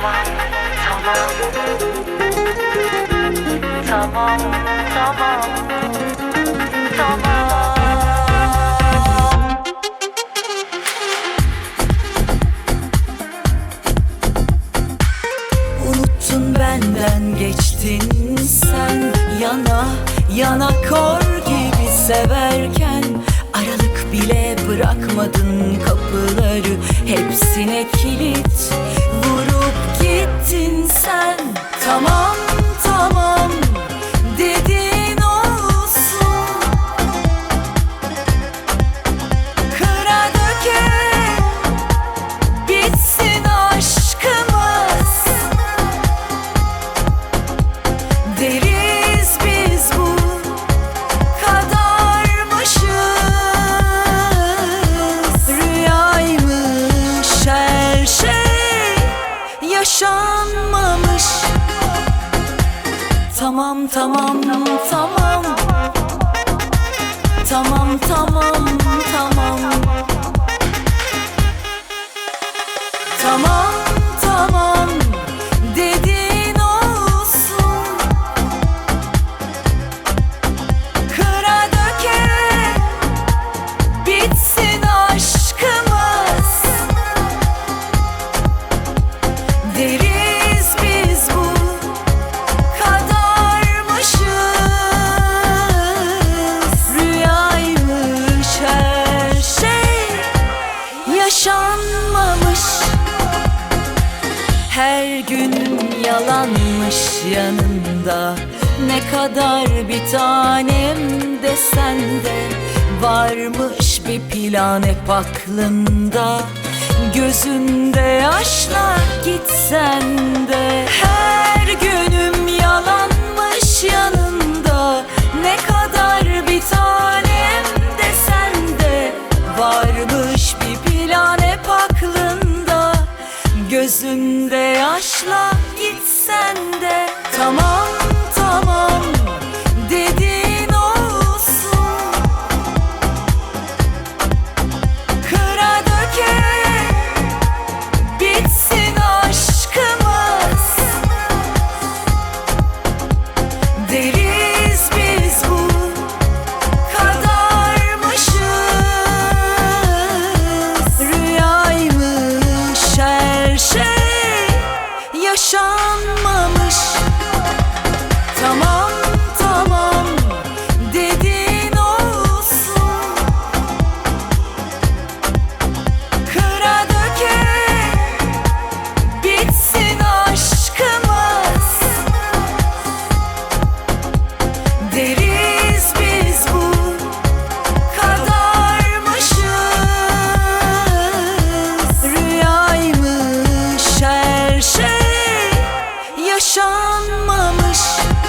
tamam, tamam, tamam. Unuttun benden, geçtin sen yana yana, kor gibi severken aralık bile bırakmadın, kapıları hepsine kilit vurup gittin sen. Tamam tamam dedin olsun, kıra döke bitsin aşkımız. Deriz biz bu kadarmışız, rüyaymış her şey yaşanmamış. Tamam tamam tamam, tamam tamam tamam, tamam tamam dedin olsun, kıra döke bitsin aşkımız. Deriz biz bu kadarmışız, rüyaymış her şey yaşanmamış. Her gün yalanmış yanında, ne kadar bir tanem desen de varmış bir plan hep aklında. Gözünde yaşlar gitsen de, her günüm yalanmış yanında, ne kadar bir tanem desen de varmış bir plan hep aklında. Gözünde yaşla gitsen de, tamam tamam dedin olsun, kıra döke bitsin aşkımız. Deriz biz bu kadarmışız, rüyaymış her şey yaşanmamış. Tamam tamam dedin olsun, kıra döke bitsin aşkımız. Deriz biz bu kadarmışız, rüyaymış her şey yaşanmamış.